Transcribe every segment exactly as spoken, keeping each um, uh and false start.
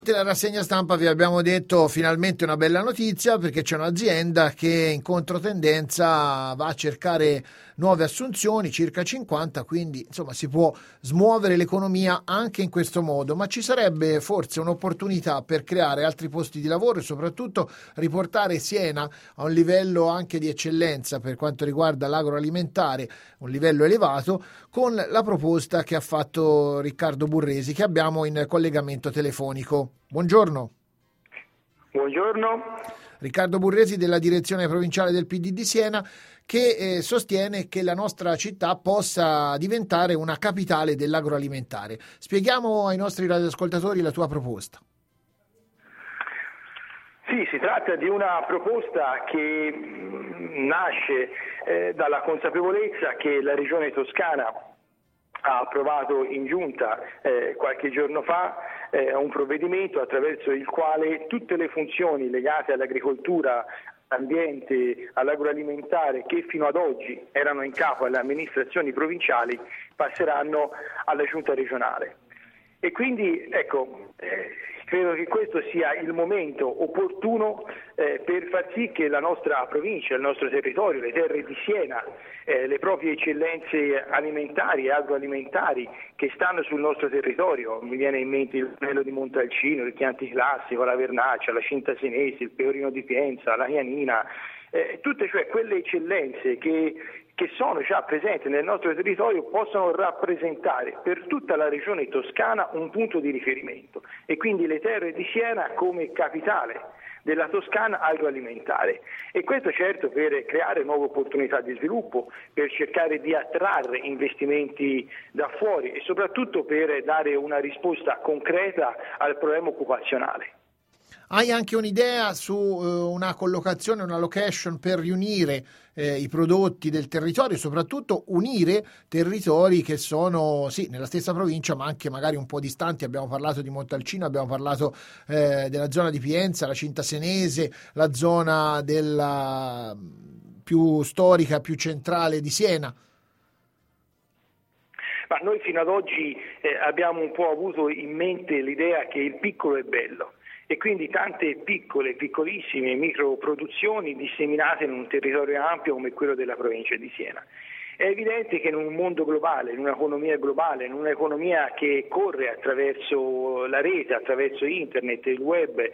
La rassegna stampa vi abbiamo detto finalmente una bella notizia, perché c'è un'azienda che in controtendenza va a cercare nuove assunzioni, circa cinquanta, quindi insomma si può smuovere l'economia anche in questo modo, ma ci sarebbe forse un'opportunità per creare altri posti di lavoro e soprattutto riportare Siena a un livello anche di eccellenza per quanto riguarda l'agroalimentare, un livello elevato, con la proposta che ha fatto Riccardo Burresi, che abbiamo in collegamento telefonico. Buongiorno. Buongiorno. Riccardo Burresi della direzione provinciale del P D di Siena, che eh, sostiene che la nostra città possa diventare una capitale dell'agroalimentare. Spieghiamo ai nostri radioascoltatori la tua proposta. Sì, si tratta di una proposta che nasce eh, dalla consapevolezza che la Regione Toscana ha approvato in giunta eh, qualche giorno fa eh, un provvedimento attraverso il quale tutte le funzioni legate all'agricoltura, all'ambiente, all'agroalimentare che fino ad oggi erano in capo alle amministrazioni provinciali passeranno alla giunta regionale. E quindi ecco, eh, credo che questo sia il momento opportuno eh, per far sì che la nostra provincia, il nostro territorio, le terre di Siena, eh, le proprie eccellenze alimentari e agroalimentari che stanno sul nostro territorio, mi viene in mente il Brunello di Montalcino, il Chianti Classico, la Vernaccia, la Cinta Senese, il Pecorino di Pienza, la Chianina, eh, tutte cioè quelle eccellenze che che sono già presenti nel nostro territorio possono rappresentare per tutta la regione toscana un punto di riferimento, e quindi le terre di Siena come capitale della Toscana agroalimentare, e questo certo per creare nuove opportunità di sviluppo, per cercare di attrarre investimenti da fuori e soprattutto per dare una risposta concreta al problema occupazionale. Hai anche un'idea su uh, una collocazione, una location per riunire eh, i prodotti del territorio e soprattutto unire territori che sono sì nella stessa provincia ma anche magari un po' distanti? Abbiamo parlato di Montalcino, abbiamo parlato eh, della zona di Pienza, la Cinta Senese, la zona della più storica, più centrale di Siena. Ma noi fino ad oggi eh, abbiamo un po' avuto in mente l'idea che il piccolo è bello, e quindi tante piccole, piccolissime microproduzioni disseminate in un territorio ampio come quello della provincia di Siena. È evidente che in un mondo globale, in un'economia globale, in un'economia che corre attraverso la rete, attraverso internet, il web, eh,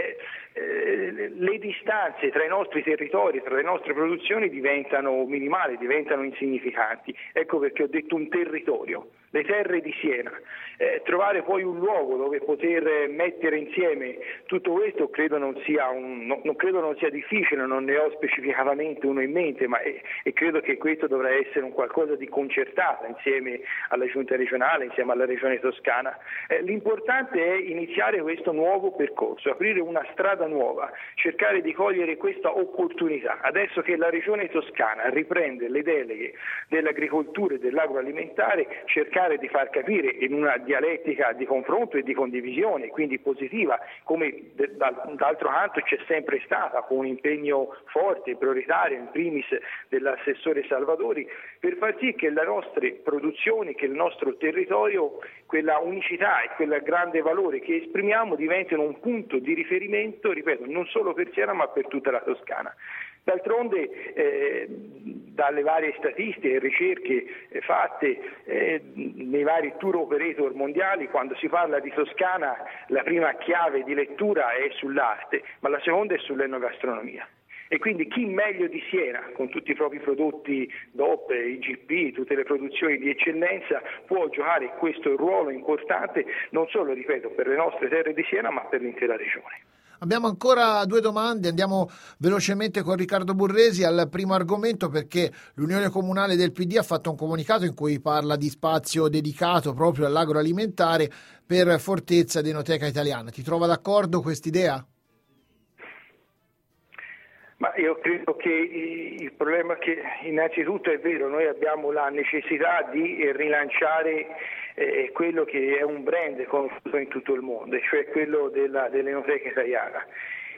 eh, le distanze tra i nostri territori, tra le nostre produzioni diventano minimali, diventano insignificanti. Ecco perché ho detto un territorio, le terre di Siena. Eh, trovare poi un luogo dove poter mettere insieme tutto questo credo non sia, un, no, non, credo non sia difficile, non ne ho specificatamente uno in mente, ma eh, e credo che questo dovrà essere un qualcosa di concertato insieme alla giunta regionale, insieme alla regione toscana. Eh, l'importante è iniziare questo nuovo percorso, aprire una strada nuova, cercare di cogliere questa opportunità. Adesso che la regione toscana riprende le deleghe dell'agricoltura e dell'agroalimentare, cercare di far capire in una dialettica di confronto e di condivisione, quindi positiva, come d'altro canto c'è sempre stata, con un impegno forte e prioritario, in primis dell'assessore Salvadori, per far sì che le nostre produzioni, che il nostro territorio, quella unicità e quel grande valore che esprimiamo diventino un punto di riferimento, ripeto, non solo per Siena ma per tutta la Toscana. D'altronde eh, dalle varie statistiche e ricerche eh, fatte eh, nei vari tour operator mondiali, quando si parla di Toscana la prima chiave di lettura è sull'arte, ma la seconda è sull'enogastronomia. E quindi chi meglio di Siena, con tutti i propri prodotti D O P, I G P, tutte le produzioni di eccellenza, può giocare questo ruolo importante non solo, ripeto, per le nostre terre di Siena ma per l'intera regione. Abbiamo ancora due domande, andiamo velocemente con Riccardo Burresi al primo argomento, perché l'Unione Comunale del P D ha fatto un comunicato in cui parla di spazio dedicato proprio all'agroalimentare per Fortezza ed Enoteca Italiana. Ti trova d'accordo quest'idea? Ma io credo che il problema è che innanzitutto è vero, noi abbiamo la necessità di rilanciare eh, quello che è un brand conosciuto in tutto il mondo, cioè quello della, dell'Enoteca Italiana.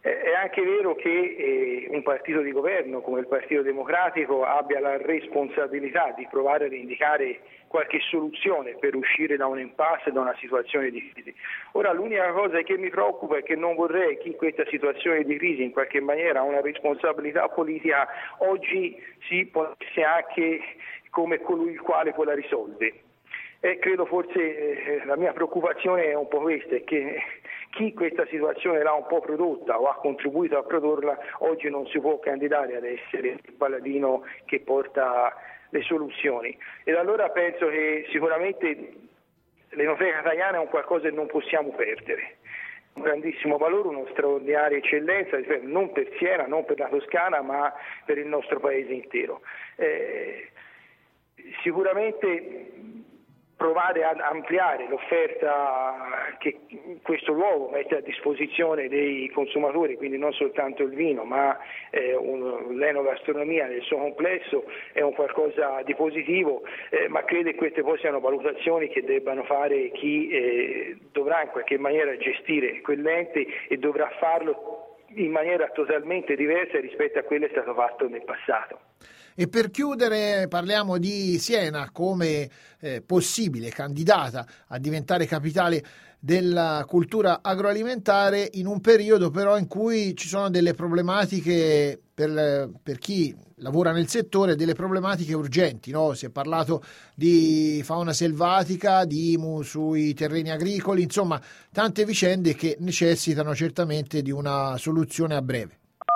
È anche vero che eh, un partito di governo come il Partito Democratico abbia la responsabilità di provare ad indicare qualche soluzione per uscire da un impasse, da una situazione di crisi. Ora, l'unica cosa che mi preoccupa è che non vorrei che in questa situazione di crisi in qualche maniera una responsabilità politica oggi si ponesse anche come colui il quale poi la risolve. E credo forse eh, la mia preoccupazione è un po' questa, è che chi questa situazione l'ha un po' prodotta o ha contribuito a produrla oggi non si può candidare ad essere il paladino che porta le soluzioni. Ed allora penso che sicuramente l'Enoteca italiana è un qualcosa che non possiamo perdere. Un grandissimo valore, una straordinaria eccellenza, non per Siena, non per la Toscana, ma per il nostro paese intero. Eh, sicuramente provare ad ampliare l'offerta che questo luogo mette a disposizione dei consumatori, quindi non soltanto il vino, ma eh, un, l'enogastronomia nel suo complesso è un qualcosa di positivo, eh, ma credo che queste poi siano valutazioni che debbano fare chi eh, dovrà in qualche maniera gestire quell'ente e dovrà farlo in maniera totalmente diversa rispetto a quello che è stato fatto nel passato. E per chiudere parliamo di Siena come eh, possibile candidata a diventare capitale della cultura agroalimentare in un periodo però in cui ci sono delle problematiche per, per chi lavora nel settore, delle problematiche urgenti, no? Si è parlato di fauna selvatica, di I M U sui terreni agricoli, insomma tante vicende che necessitano certamente di una soluzione a breve.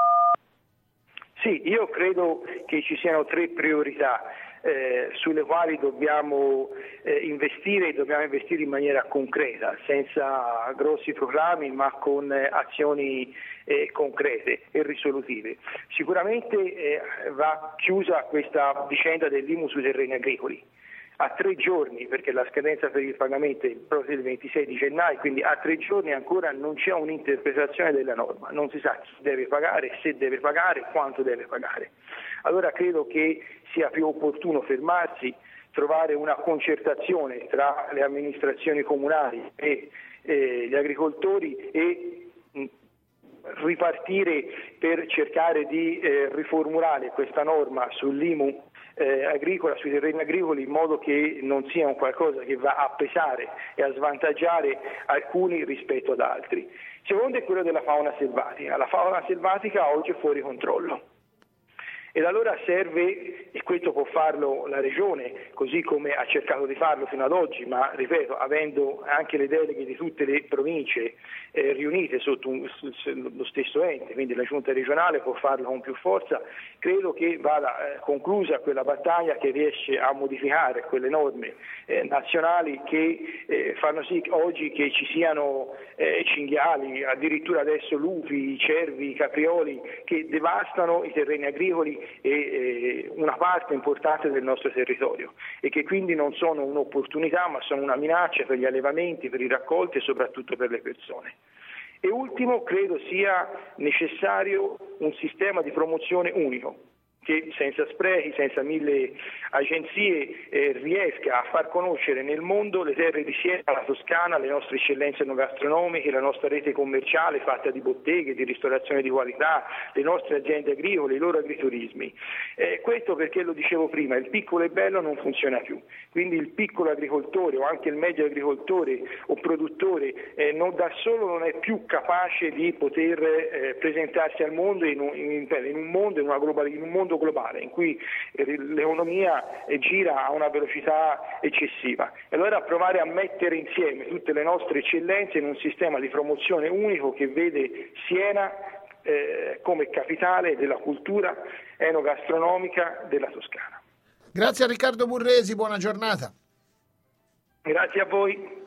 Sì, io credo che ci siano tre priorità eh, sulle quali dobbiamo eh, investire e dobbiamo investire in maniera concreta, senza grossi proclami ma con eh, azioni eh, concrete e risolutive. Sicuramente eh, va chiusa questa vicenda dell'I M U sui terreni agricoli. A tre giorni, perché la scadenza per il pagamento è proprio il ventisei di gennaio, quindi a tre giorni ancora non c'è un'interpretazione della norma, non si sa chi deve pagare, se deve pagare, quanto deve pagare. Allora credo che sia più opportuno fermarsi, trovare una concertazione tra le amministrazioni comunali e eh, gli agricoltori e mh, ripartire per cercare di eh, riformulare questa norma sull'I M U Eh, agricola, sui terreni agricoli, in modo che non sia un qualcosa che va a pesare e a svantaggiare alcuni rispetto ad altri. Secondo è quello della fauna selvatica. La fauna selvatica oggi è fuori controllo. Ed allora serve, e questo può farlo la Regione, così come ha cercato di farlo fino ad oggi, ma ripeto, avendo anche le deleghe di tutte le province eh, riunite sotto un, lo stesso ente, quindi la Giunta regionale può farlo con più forza, credo che vada eh, conclusa quella battaglia che riesce a modificare quelle norme eh, nazionali che eh, fanno sì oggi che ci siano eh, cinghiali, addirittura adesso lupi, cervi, caprioli che devastano i terreni agricoli e una parte importante del nostro territorio e che quindi non sono un'opportunità ma sono una minaccia per gli allevamenti, per i raccolti e soprattutto per le persone. E ultimo, credo sia necessario un sistema di promozione unico che senza sprechi, senza mille agenzie eh, riesca a far conoscere nel mondo le terre di Siena, la Toscana, le nostre eccellenze enogastronomiche, la nostra rete commerciale fatta di botteghe, di ristorazione di qualità, le nostre aziende agricole, i loro agriturismi. Eh, questo perché, lo dicevo prima, il piccolo e bello non funziona più, quindi il piccolo agricoltore o anche il medio agricoltore o produttore eh, non, da solo non è più capace di poter eh, presentarsi al mondo in un, in, in un mondo, in, una global, in un mondo globale in cui l'economia gira a una velocità eccessiva. E allora provare a mettere insieme tutte le nostre eccellenze in un sistema di promozione unico che vede Siena eh, come capitale della cultura enogastronomica della Toscana. Grazie a Riccardo Burresi, buona giornata. Grazie a voi.